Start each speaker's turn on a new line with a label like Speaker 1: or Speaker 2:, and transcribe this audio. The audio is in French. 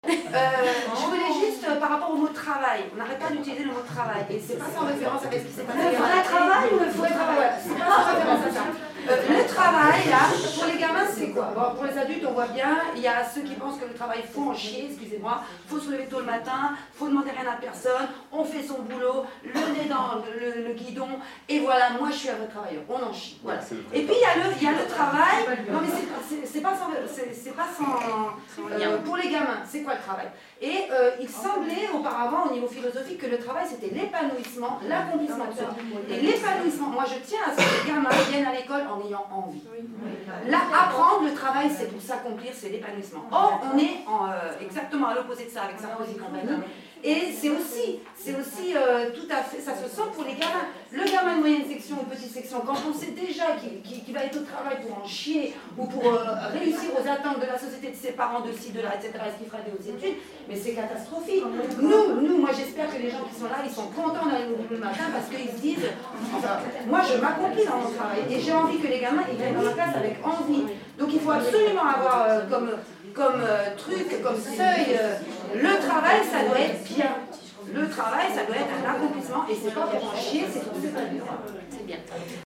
Speaker 1: Je voulais juste, par rapport au mot travail, on n'arrête pas d'utiliser le mot travail, et c'est pas sans référence avec ce qui s'est passé.
Speaker 2: Le vrai travail ou le
Speaker 1: vrai travail? C'est pas sans référence à ça. Le travail, là, pour les gamins, c'est quoi? Bon, pour les adultes, on voit bien, il y a ceux qui pensent que le travail, faut en chier, excusez-moi, faut se lever tôt le matin, faut demander rien à personne, on fait son boulot, le nez dans le guidon, et voilà, moi je suis un vrai travailleur, on en chie. Voilà. Et puis il y a le travail, non mais c'est pas sans pour les gamins, c'est quoi le travail? Et il semblait auparavant au niveau philosophique que le travail c'était l'épanouissement, l'accomplissement de soi. Et l'épanouissement, moi je tiens à ce que les gamins viennent à l'école en ayant envie. Là, apprendre le travail, c'est pour s'accomplir, c'est l'épanouissement. Or, on est exactement à l'opposé de ça avec Sarkozy et compagnie. Et c'est aussi tout à fait, ça se sent pour les gamins. Le gamin de moyenne section ou petite section, quand on sait déjà qu'il va être au travail pour en chier ou pour réussir aux attentes de la société, de ses parents, de ci, de là, etc., est-ce qu'il fera des hautes études, mais c'est catastrophique. Nous, moi j'espère que les gens qui sont là, ils sont contents d'aller au boulot le matin parce qu'ils se disent, enfin, moi je m'accomplis dans mon travail et j'ai envie que les gamins ils viennent dans la classe avec envie. Donc il faut absolument avoir comme truc, comme seuil, le travail ça doit être bien. Le travail ça doit être un accomplissement et c'est pas pour en chier, c'est pour s'épanouir. C'est bien.